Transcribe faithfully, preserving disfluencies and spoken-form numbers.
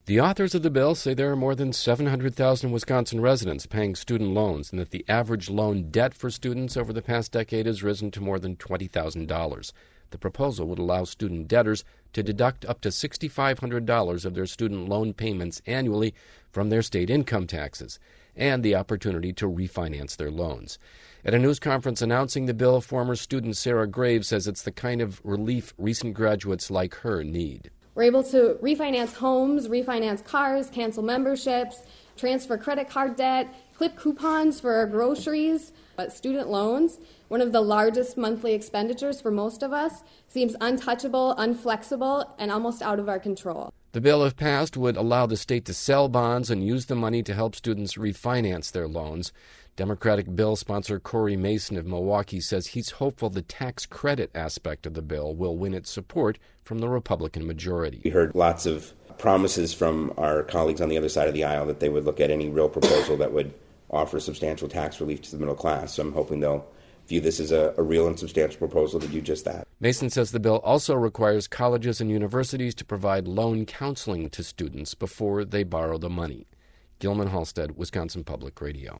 The authors of the bill say there are more than seven hundred thousand Wisconsin residents paying student loans and that the average loan debt for students over the past decade has risen to more than twenty thousand dollars. The proposal would allow student debtors to deduct up to six thousand five hundred dollars of their student loan payments annually from their state income taxes, and the opportunity to refinance their loans. At a news conference announcing the bill, former student Sarah Graves says it's the kind of relief recent graduates like her need. We're able to refinance homes, refinance cars, cancel memberships, transfer credit card debt, clip coupons for our groceries. But student loans, one of the largest monthly expenditures for most of us, seems untouchable, unflexible, and almost out of our control. The bill, if passed, would allow the state to sell bonds and use the money to help students refinance their loans. Democratic bill sponsor Corey Mason of Milwaukee says he's hopeful the tax credit aspect of the bill will win its support from the Republican majority. We heard lots of promises from our colleagues on the other side of the aisle that they would look at any real proposal that would offer substantial tax relief to the middle class. So I'm hoping they'll view this as a, a real and substantial proposal to do just that. Mason says the bill also requires colleges and universities to provide loan counseling to students before they borrow the money. Gilman Halstead, Wisconsin Public Radio.